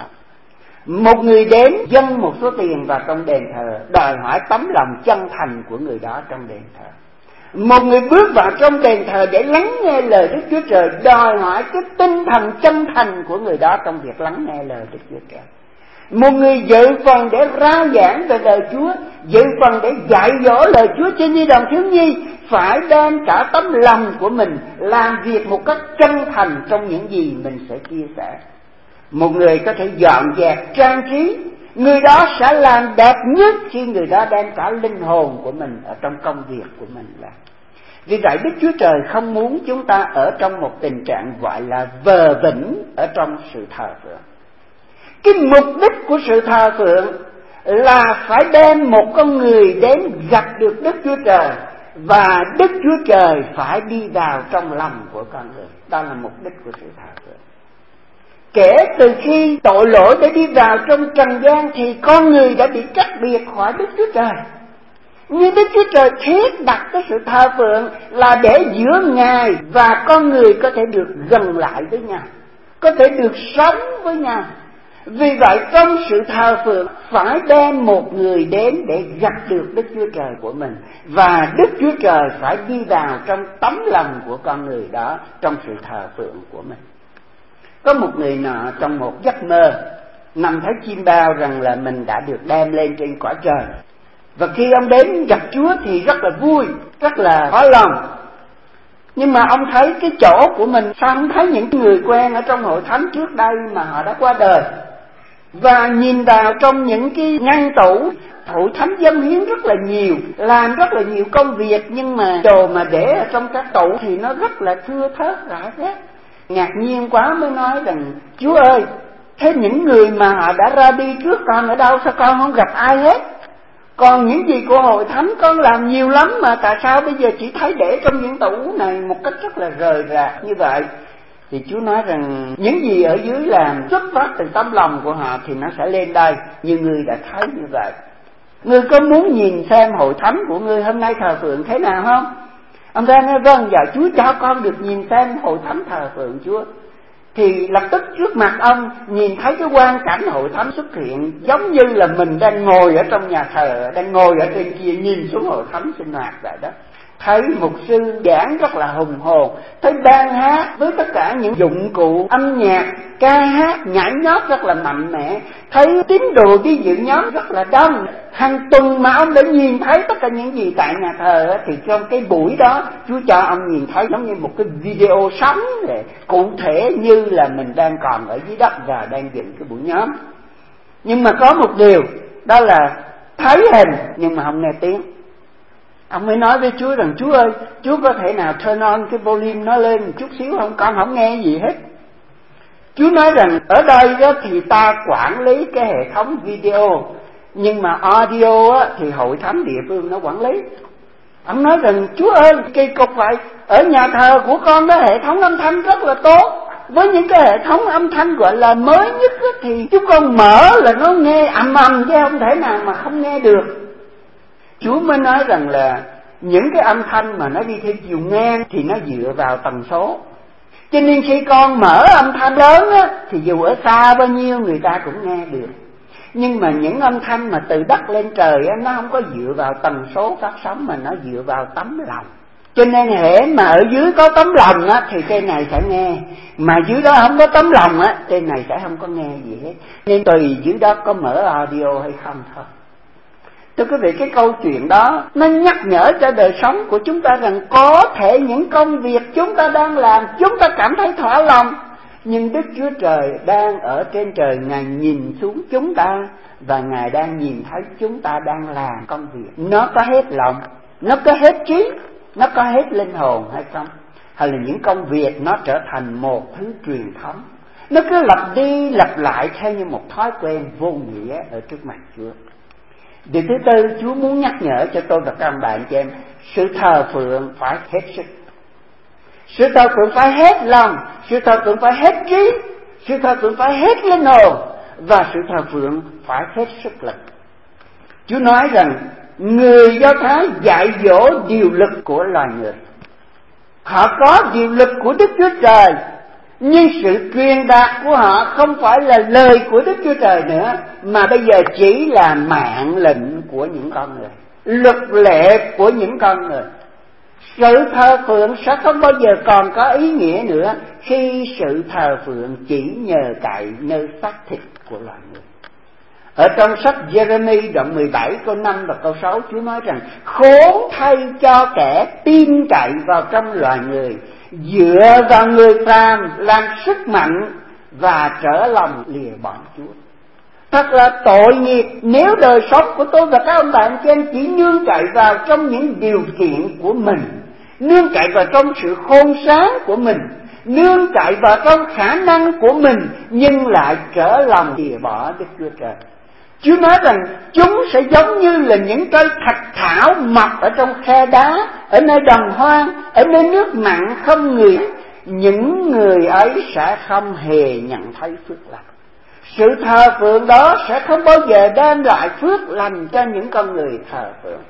Một người đến dâng một số tiền vào trong đền thờ đòi hỏi tấm lòng chân thành của người đó trong đền thờ. Một người bước vào trong đền thờ để lắng nghe lời Đức Chúa Trời đòi hỏi cái tinh thần chân thành của người đó trong việc lắng nghe lời Đức Chúa Trời. Một người dự phần để ra giảng về lời Chúa, dự phần để dạy dỗ lời Chúa cho nhi đồng thiếu nhi, phải đem cả tấm lòng của mình làm việc một cách chân thành trong những gì mình sẽ chia sẻ. Một người có thể dọn dẹp trang trí, người đó sẽ làm đẹp nhất khi người đó đem cả linh hồn của mình ở trong công việc của mình làm. Vì vậy Đức Chúa Trời không muốn chúng ta ở trong một tình trạng gọi là vờ vĩnh ở trong sự thờ phượng. Cái mục đích của sự thờ phượng là phải đem một con người đến gặp được Đức Chúa Trời, và Đức Chúa Trời phải đi vào trong lòng của con người. Đó là mục đích của sự thờ phượng. Kể từ khi tội lỗi đã đi vào trong trần gian thì con người đã bị cắt biệt khỏi Đức Chúa Trời. Nhưng Đức Chúa Trời thiết đặt cái sự thờ phượng là để giữa Ngài và con người có thể được gần lại với nhau, có thể được sống với nhau. Vì vậy trong sự thờ phượng phải đem một người đến để gặp được Đức Chúa Trời của mình, và Đức Chúa Trời phải đi vào trong tấm lòng của con người đó trong sự thờ phượng của mình. Có một người nọ trong một giấc mơ nằm thấy chim bao rằng là mình đã được đem lên trên cõi trời. Và khi ông đến gặp Chúa thì rất là vui, rất là khó lòng. Nhưng mà ông thấy cái chỗ của mình, sao không thấy những người quen ở trong hội thánh trước đây mà họ đã qua đời. Và nhìn vào trong những cái ngăn tủ, hội thánh dâng hiến rất là nhiều, làm rất là nhiều công việc, nhưng mà đồ mà để ở trong các tủ thì nó rất là thưa thớt rải rác. Ngạc nhiên quá mới nói rằng: Chúa ơi, thế những người mà họ đã ra đi trước con ở đâu, sao con không gặp ai hết? Còn những gì của hội thánh con làm nhiều lắm mà tại sao bây giờ chỉ thấy để trong những tủ này một cách rất là rời rạc như vậy? Thì Chúa nói rằng những gì ở dưới làm xuất phát từ tấm lòng của họ thì nó sẽ lên đây, như ngươi đã thấy như vậy. Ngươi có muốn nhìn xem hội thánh của ngươi hôm nay thờ phượng thế nào không? Ông ta nói: vâng, dạ Chúa cho con được nhìn xem hội thánh thờ phượng Chúa. thì lập tức trước mặt ông nhìn thấy cái quang cảnh hội thánh xuất hiện, giống như là mình đang ngồi ở trong nhà thờ, đang ngồi ở trên kia nhìn xuống hội thánh sinh hoạt vậy đó. Thấy mục sư giảng rất là hùng hồn, thấy ban hát với tất cả những dụng cụ âm nhạc, ca hát, nhảy nhót rất là mạnh mẽ, thấy tín đồ đi dự nhóm rất là đông. Hàng tuần mà ông đã nhìn thấy tất cả những gì tại nhà thờ, thì trong cái buổi đó Chúa cho ông nhìn thấy giống như một cái video sống để cụ thể như là mình đang còn ở dưới đất và đang dựng cái buổi nhóm. Nhưng mà có một điều, đó là thấy hình nhưng mà không nghe tiếng. Ông mới nói với Chúa rằng: Chúa ơi, Chúa có thể nào turn on cái volume nó lên một chút xíu không? Con không nghe gì hết. Chúa nói rằng ở đây đó thì ta quản lý cái hệ thống video, nhưng mà audio á, thì hội thánh địa phương nó quản lý. Ông nói rằng: Chúa ơi, kỳ cục vậy, ở nhà thờ của con đó hệ thống âm thanh rất là tốt. Với những cái hệ thống âm thanh gọi là mới nhất á, thì chúng con mở là nó nghe ầm ầm chứ không thể nào mà không nghe được. Chúa mới nói rằng là những cái âm thanh mà nó đi theo chiều ngang thì nó dựa vào tần số. Cho nên khi con mở âm thanh lớn á, thì dù ở xa bao nhiêu người ta cũng nghe được. Nhưng mà những âm thanh mà từ đất lên trời á, nó không có dựa vào tần số phát sóng mà nó dựa vào tấm lòng. Cho nên hễ mà ở dưới có tấm lòng á, thì trên này sẽ nghe. Mà dưới đó không có tấm lòng á, trên này sẽ không có nghe gì hết. Nên tùy dưới đó có mở audio hay không thôi. Thưa quý vị, cái câu chuyện đó nó nhắc nhở cho đời sống của chúng ta rằng có thể những công việc chúng ta đang làm, chúng ta cảm thấy thỏa lòng, nhưng Đức Chúa Trời đang ở trên trời, Ngài nhìn xuống chúng ta và Ngài đang nhìn thấy chúng ta đang làm công việc. Nó có hết lòng, nó có hết trí, nó có hết linh hồn hay không? Hay là những công việc nó trở thành một thứ truyền thống, nó cứ lặp đi lặp lại theo như một thói quen vô nghĩa ở trước mặt Chúa. Điều thứ tư, Chúa muốn nhắc nhở cho tôi và các bạn chị em, sự thờ phượng phải hết sức. Sự thờ phượng phải hết lòng, sự thờ phượng phải hết trí, sự thờ phượng phải hết linh hồn, và sự thờ phượng phải hết sức lực. Chúa nói rằng người Do Thái dạy dỗ điều lực của loài người. Họ có điều lực của Đức Chúa Trời, nhưng sự truyền đạt của họ không phải là lời của Đức Chúa Trời nữa, mà bây giờ chỉ là mạng lệnh của những con người, luật lệ của những con người. Sự thờ phượng sẽ không bao giờ còn có ý nghĩa nữa khi sự thờ phượng chỉ nhờ cậy nơi xác thịt của loài người. Ở trong sách Jeremy đoạn 17 câu 5 và câu 6, Chúa nói rằng khốn thay cho kẻ tin cậy vào trong loài người, dựa vào người phàm làm sức mạnh và trở lòng lìa bỏ Chúa. Thật là tội nghiệp nếu đời sống của tôi và các ông bạn trên chỉ nương cậy vào trong những điều kiện của mình, nương cậy vào trong sự khôn sáng của mình, nương cậy vào trong khả năng của mình, nhưng lại trở lòng lìa bỏ Đức Chúa Trời. Chúa nói rằng chúng sẽ giống như là những cây thạch thảo mọc ở trong khe đá, ở nơi đồng hoang, ở nơi nước mặn không người. Những người ấy sẽ không hề nhận thấy phước lành. Sự thờ phượng đó sẽ không bao giờ đem lại phước lành cho những con người thờ phượng.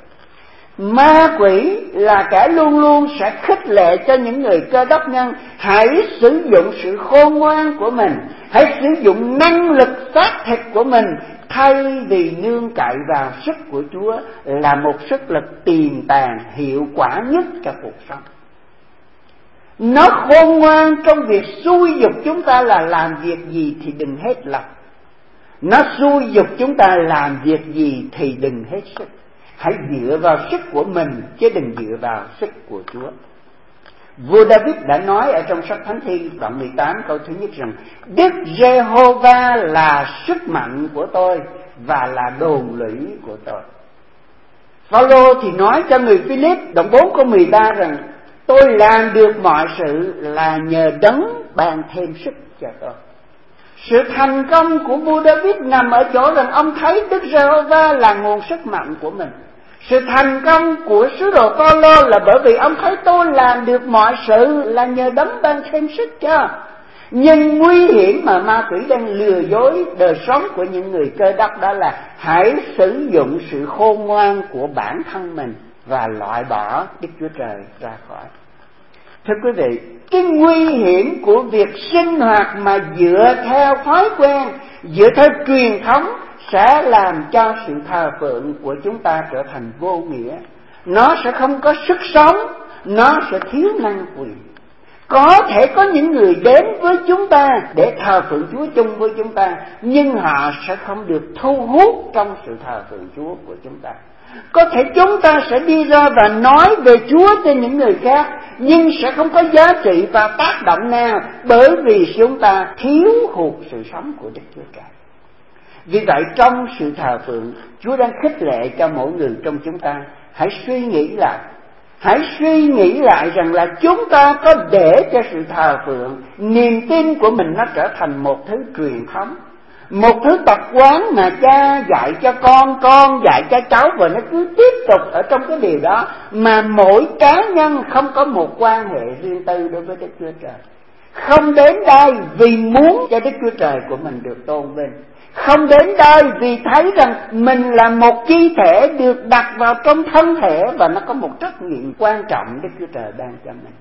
Ma quỷ là kẻ luôn luôn sẽ khích lệ cho những người Cơ Đốc nhân hãy sử dụng sự khôn ngoan của mình, hãy sử dụng năng lực xác thịt của mình, thay vì nương cậy vào sức của Chúa là một sức lực tiềm tàng hiệu quả nhất cho cuộc sống. Nó khôn ngoan trong việc xúi giục chúng ta là làm việc gì thì đừng hết lòng. Nó xúi giục chúng ta làm việc gì thì đừng hết sức. Hãy dựa vào sức của mình chứ đừng dựa vào sức của Chúa. Vua David đã nói ở trong sách Thánh Thi đoạn 18 câu thứ nhất rằng Đức Giê-hô-va là sức mạnh của tôi và là đồn lũy của tôi. Phaolô thì nói cho người Philip đoạn 4 câu 13 rằng tôi làm được mọi sự là nhờ Đấng ban thêm sức cho tôi. Sự thành công của vua David nằm ở chỗ rằng ông thấy Đức Giê-hô-va là nguồn sức mạnh của mình. Sự thành công của sứ đồ Phaolô là bởi vì ông thấy tôi làm được mọi sự là nhờ Đấng ban thêm sức cho. Nhưng nguy hiểm mà ma quỷ đang lừa dối đời sống của những người Cơ Đốc đó là hãy sử dụng sự khôn ngoan của bản thân mình và loại bỏ Đức Chúa Trời ra khỏi. Thưa quý vị, cái nguy hiểm của việc sinh hoạt mà dựa theo thói quen, dựa theo truyền thống sẽ làm cho sự thờ phượng của chúng ta trở thành vô nghĩa. Nó sẽ không có sức sống, nó sẽ thiếu năng quyền. Có thể có những người đến với chúng ta để thờ phượng Chúa chung với chúng ta, nhưng họ sẽ không được thu hút trong sự thờ phượng Chúa của chúng ta. Có thể chúng ta sẽ đi ra và nói về Chúa cho những người khác, nhưng sẽ không có giá trị và tác động nào, bởi vì chúng ta thiếu hụt sự sống của Đức Chúa Trời. Vì vậy trong sự thờ phượng, Chúa đang khích lệ cho mỗi người trong chúng ta hãy suy nghĩ lại rằng là chúng ta có để cho sự thờ phượng, niềm tin của mình nó trở thành một thứ truyền thống, một thứ tập quán mà cha dạy cho con dạy cho cháu, và nó cứ tiếp tục ở trong cái điều đó, mà mỗi cá nhân không có một quan hệ riêng tư đối với Đức Chúa Trời. Không đến đây vì muốn cho Đức Chúa Trời của mình được tôn vinh, không đến đây vì thấy rằng mình là một chi thể được đặt vào trong thân thể và nó có một trách nhiệm quan trọng Đức Chúa Trời ban cho mình.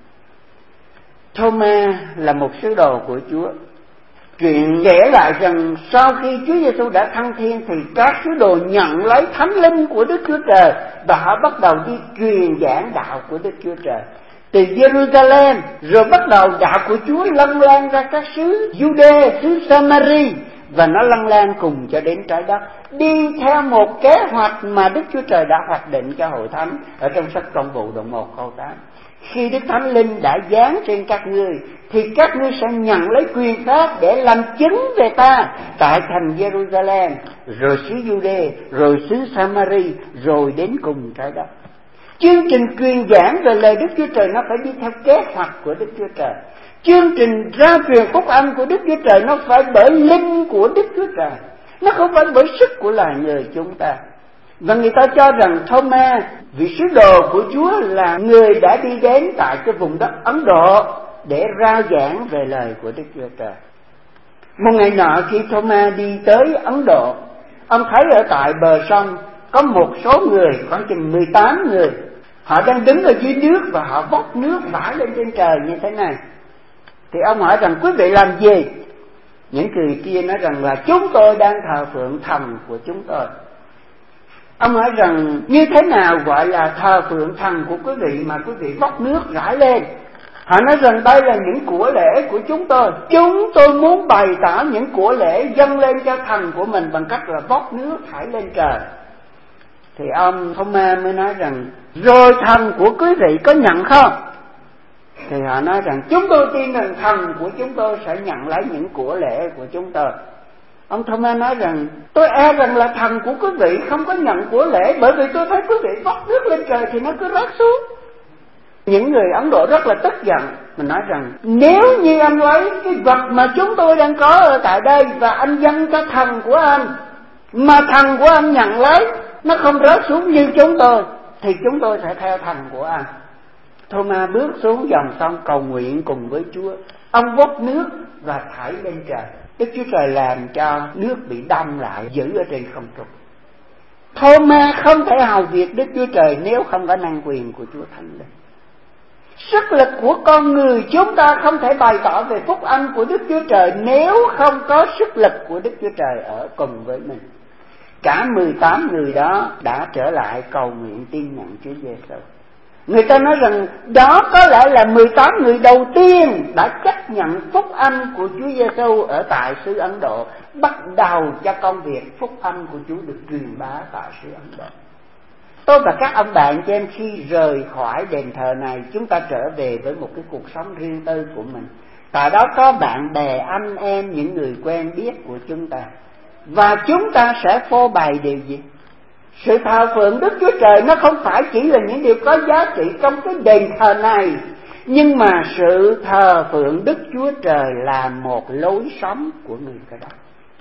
Thomas là một sứ đồ của Chúa. Chuyện kể lại rằng sau khi Chúa Giêsu đã thăng thiên thì các sứ đồ nhận lấy thánh linh của Đức Chúa Trời và họ bắt đầu đi truyền giảng đạo của Đức Chúa Trời. Từ Jerusalem rồi bắt đầu đạo của Chúa lân lan ra các xứ Jude, xứ Samari, và nó lân lan cùng cho đến trái đất, đi theo một kế hoạch mà Đức Chúa Trời đã hoạch định cho hội thánh ở trong sách Công vụ đoạn 1 câu 8. Khi Đức Thánh Linh đã giáng trên các ngươi thì các ngươi sẽ nhận lấy quyền phép để làm chứng về ta tại thành Jerusalem, rồi xứ Jude, rồi xứ Samari, rồi đến cùng trái đất. Chương trình truyền giảng về lời Đức Chúa Trời nó phải đi theo kế hoạch của Đức Chúa Trời. Chương trình ra truyền phúc âm của Đức Chúa Trời nó phải bởi linh của Đức Chúa Trời, nó không phải bởi sức của loài người chúng ta. Và người ta cho rằng Thomas, vị sứ đồ của Chúa, là người đã đi đến tại cái vùng đất Ấn Độ để rao giảng về lời của Đức Chúa Trời. Một ngày nọ khi Thomas đi tới Ấn Độ, ông thấy ở tại bờ sông có một số người, khoảng chừng 18 người, họ đang đứng ở dưới nước và họ vốc nước vãi lên trên trời như thế này. Thì ông hỏi rằng quý vị làm gì? Những người kia nói rằng là chúng tôi đang thờ phượng thần của chúng tôi. Ông hỏi rằng như thế nào gọi là thờ phượng thần của quý vị mà quý vị vốc nước rải lên? Họ nói rằng đây là những của lễ của chúng tôi muốn bày tỏ những của lễ dâng lên cho thần của mình bằng cách là vốc nước thải lên trời. Thì ông Thomas mới nói rằng rồi thần của quý vị có nhận không? Thì họ nói rằng chúng tôi tin rằng thần của chúng tôi sẽ nhận lấy những của lễ của chúng tôi. Ông Thomas nói rằng tôi e rằng là thần của quý vị không có nhận của lễ, bởi vì tôi thấy quý vị vốc nước lên trời thì nó cứ rớt xuống. Những người Ấn Độ rất là tức giận, mình nói rằng nếu như anh lấy cái vật mà chúng tôi đang có ở tại đây và anh dâng cho thần của anh, mà thần của anh nhận lấy, nó không rớt xuống như chúng tôi, thì chúng tôi sẽ theo thần của anh. Thomas bước xuống dòng sông cầu nguyện cùng với Chúa. Ông vốc nước và thải lên trời. Đức Chúa Trời làm cho nước bị đông lại, giữ ở trên không trung. Thomas không thể hầu việc Đức Chúa Trời nếu không có năng quyền của Chúa Thánh Linh. Sức lực của con người chúng ta không thể bày tỏ về phúc âm của Đức Chúa Trời nếu không có sức lực của Đức Chúa Trời ở cùng với mình. Cả 18 người đó đã trở lại cầu nguyện tin nhận Chúa Giêsu. Người ta nói rằng đó có lẽ là 18 người đầu tiên đã chấp nhận phúc âm của Chúa Giêsu ở tại xứ Ấn Độ, bắt đầu cho công việc phúc âm của Chúa được truyền bá tại xứ Ấn Độ. Tôi và các ông bạn cho em khi rời khỏi đền thờ này, chúng ta trở về với một cái cuộc sống riêng tư của mình. Tại đó có bạn bè, anh em, những người quen biết của chúng ta. Và chúng ta sẽ phô bày điều gì? Sự thờ phượng Đức Chúa Trời nó không phải chỉ là những điều có giá trị trong cái đền thờ này, nhưng mà sự thờ phượng Đức Chúa Trời là một lối sống của người Cơ Đốc.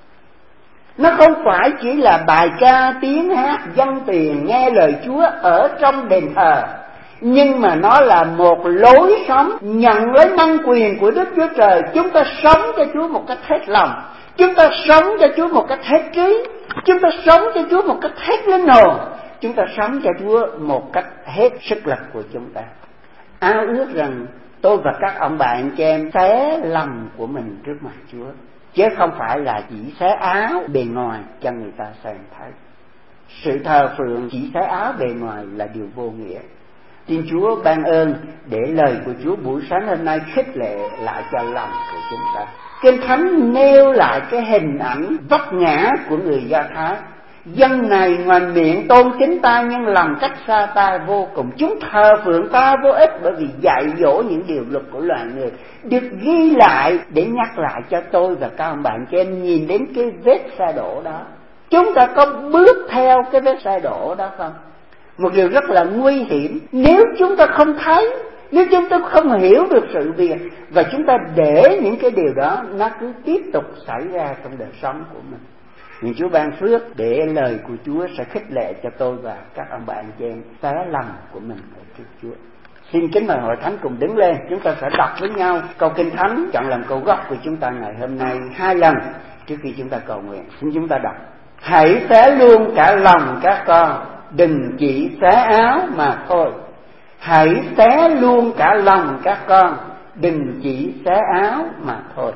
Nó không phải chỉ là bài ca, tiếng hát, dâng tiền, nghe lời Chúa ở trong đền thờ, nhưng mà nó là một lối sống nhận lấy năng quyền của Đức Chúa Trời. Chúng ta sống cho Chúa một cách hết lòng, chúng ta sống cho Chúa một cách hết trí, chúng ta sống cho Chúa một cách hết linh hồn, chúng ta sống cho Chúa một cách hết sức lực của chúng ta. Ao ước rằng tôi và các ông bạn chị em xé lòng của mình trước mặt Chúa, chứ không phải là chỉ xé áo bề ngoài cho người ta xem thấy. Sự thờ phượng chỉ xé áo bề ngoài là điều vô nghĩa. Xin Chúa ban ơn để lời của Chúa buổi sáng hôm nay khích lệ lại cho lòng của chúng ta. Kinh Thánh nêu lại cái hình ảnh vấp ngã của người Do Thái. Dân này ngoài miệng tôn kính ta nhưng lòng cách xa ta vô cùng. Chúng thờ phượng ta vô ích bởi vì dạy dỗ những điều luật của loài người. Được ghi lại để nhắc lại cho tôi và các ông bạn cho em nhìn đến cái vết sa đổ đó. Chúng ta có bước theo cái vết sa đổ đó không? Một điều rất là nguy hiểm nếu chúng ta không thấy, nếu chúng ta không hiểu được sự việc, và chúng ta để những cái điều đó nó cứ tiếp tục xảy ra trong đời sống của mình. Nhưng Chúa ban phước để lời của Chúa sẽ khích lệ cho tôi và các ông bạn chị em xé lòng của mình ở trước Chúa. Xin kính mời hội thánh cùng đứng lên, chúng ta sẽ đọc với nhau câu Kinh Thánh chọn làm câu gốc của chúng ta ngày hôm nay 2 lần trước khi chúng ta cầu nguyện. Xin chúng ta đọc: hãy xé luôn cả lòng các con, đừng chỉ xé áo mà thôi. Hãy xé luôn cả lòng các con, đừng chỉ xé áo mà thôi.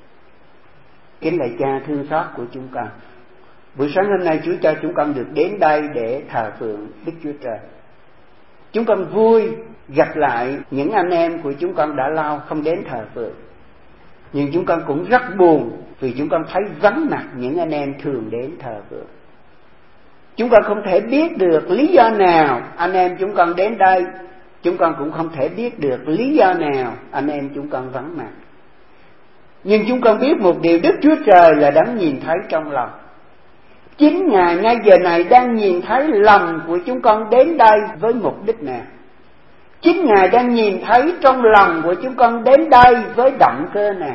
Kính lạy Cha thương xót của chúng con, buổi sáng hôm nay Chúa cho chúng con được đến đây để thờ phượng Đức Chúa Trời. Chúng con vui gặp lại những anh em của chúng con đã lâu không đến thờ phượng, nhưng chúng con cũng rất buồn vì chúng con thấy vắng mặt những anh em thường đến thờ phượng. Chúng con không thể biết được lý do nào anh em chúng con đến đây, chúng con cũng không thể biết được lý do nào anh em chúng con vắng mặt. Nhưng chúng con biết một điều, Đức Chúa Trời là đang nhìn thấy trong lòng. Chính Ngài ngay giờ này đang nhìn thấy lòng của chúng con đến đây với mục đích nào. Chính Ngài đang nhìn thấy trong lòng của chúng con đến đây với động cơ nào.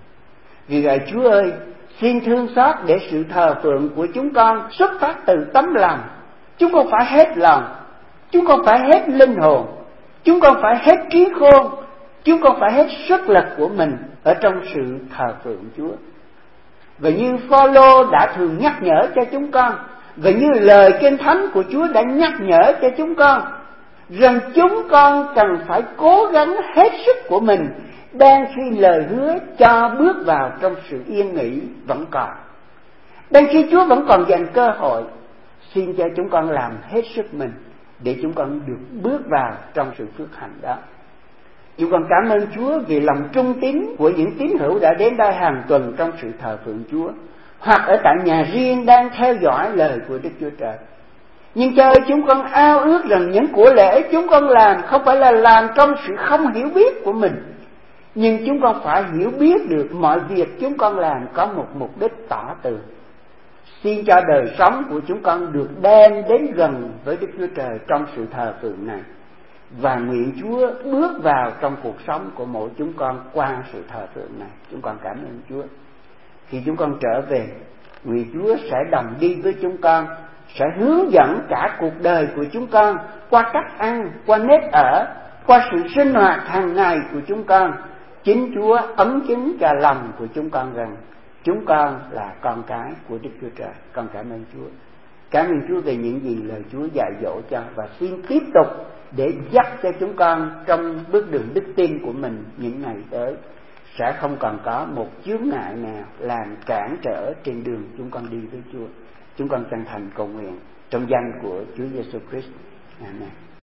Vì vậy Chúa ơi, xin thương xót để sự thờ phượng của chúng con xuất phát từ tấm lòng. Chúng con phải hết lòng, chúng con phải hết linh hồn, chúng con phải hết trí khôn, chúng con phải hết sức lực của mình ở trong sự thờ phượng Chúa. Và như Phaolô đã thường nhắc nhở cho chúng con, và như lời Kinh Thánh của Chúa đã nhắc nhở cho chúng con, rằng chúng con cần phải cố gắng hết sức của mình đang khi lời hứa cho bước vào trong sự yên nghỉ vẫn còn. Đang khi Chúa vẫn còn dành cơ hội, xin cho chúng con làm hết sức mình để chúng con được bước vào trong sự phước hạnh đó. Chúng con cảm ơn Chúa vì lòng trung tín của những tín hữu đã đến đây hàng tuần trong sự thờ phượng Chúa, hoặc ở tại nhà riêng đang theo dõi lời của Đức Chúa Trời. Nhưng Cha ơi, chúng con ao ước rằng những của lễ chúng con làm không phải là làm trong sự không hiểu biết của mình, nhưng chúng con phải hiểu biết được mọi việc chúng con làm có một mục đích tỏ tường. Xin cho đời sống của chúng con được đem đến gần với Đức Chúa Trời trong sự thờ phượng này, và nguyện Chúa bước vào trong cuộc sống của mỗi chúng con qua sự thờ phượng này. Chúng con cảm ơn Chúa. Khi chúng con trở về, nguyện Chúa sẽ đồng đi với chúng con, sẽ hướng dẫn cả cuộc đời của chúng con qua cách ăn, qua nếp ở, qua sự sinh hoạt hàng ngày của chúng con. Chính Chúa ấm chứng cho lòng của chúng con rằng chúng con là con cái của Đức Chúa Trời. Con cảm ơn Chúa. Cảm ơn Chúa về những gì lời Chúa dạy dỗ cho, và xin tiếp tục để dắt cho chúng con trong bước đường đức tin của mình những ngày tới. Sẽ không còn có một chướng ngại nào làm cản trở trên đường chúng con đi với Chúa. Chúng con chân thành cầu nguyện trong danh của Chúa Giêsu Christ. Amen.